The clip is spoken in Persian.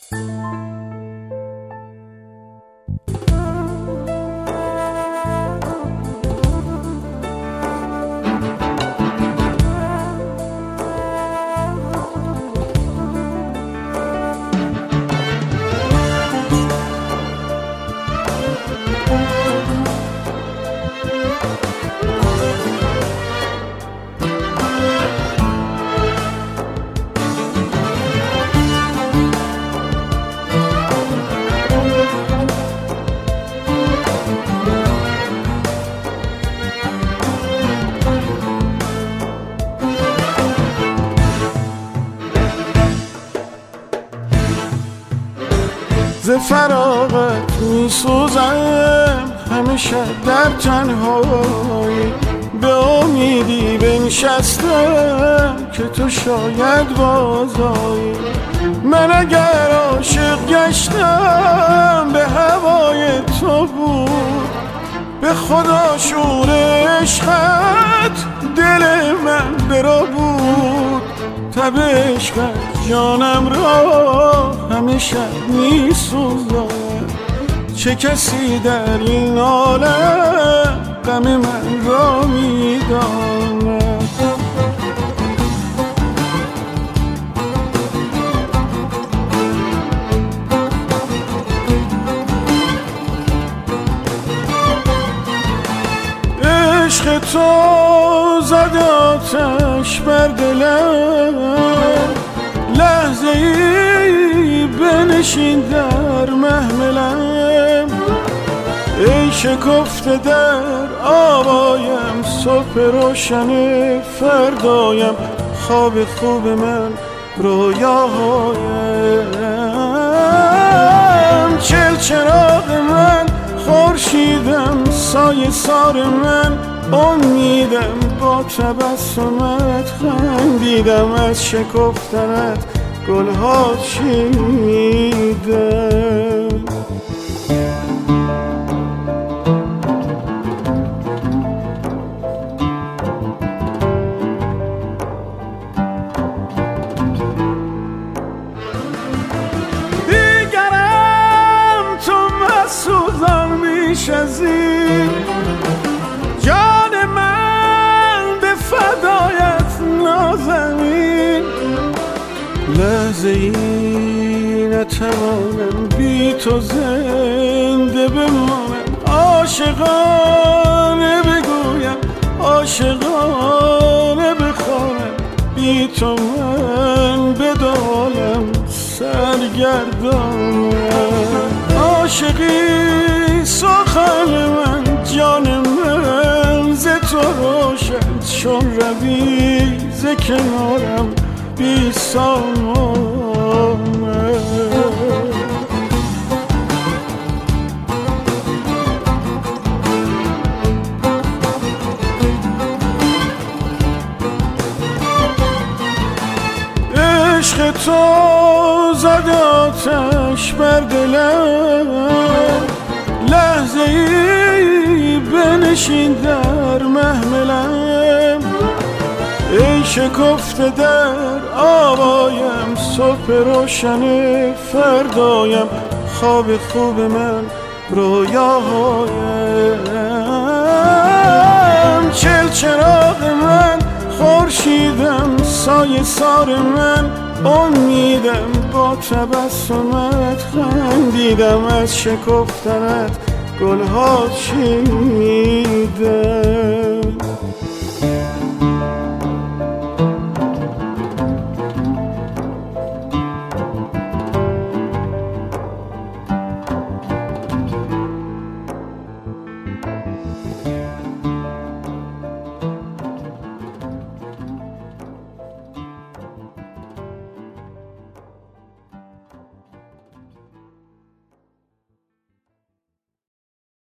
ز فراغت می سوزم همیشه در تنهایی، به امیدی بنشستم که تو شاید بازایی. من اگر عاشق گشتم به هوای تو بود، به خدا شور عشقت دل من برا بود. تب عشقت جانم را همیشه می سوزاند، چه کسی در این عالم غم من را می داند. عشق تو زد آتش بر دلم، لحظه ای بنشین در محملم. ای شکفته در آوایم صبح روشن فردایم، خواب خوب من رویاهایم. چل چراغ من خورشیدم، سایه سار من امیدم، با تبسمت خندیدم، از شکفتنت گلها چیدم. دیگرم تو مسوزان بیش از این، جان من به فدایت نازنین. لحظه ای نتوانم بی تو زنده بمانم، عاشقانه بگویم، عاشقانه بخوانم، بی تو من بدالم سرگردانم. عاشقی سخن من، جان من ز تو روشن، چون روی ز کنارم بی سامانه. عشق تو زد آتش بر دلم، لحظه ای بنشین در محملم. ای شکفته در آوایم صبح روشن فردایم، خواب خوب من رویاهایم. چل چراغ من خورشیدم، سایه سار من امیدم، با تبسمت خندیدم، از شکفتنت گلها چیدم.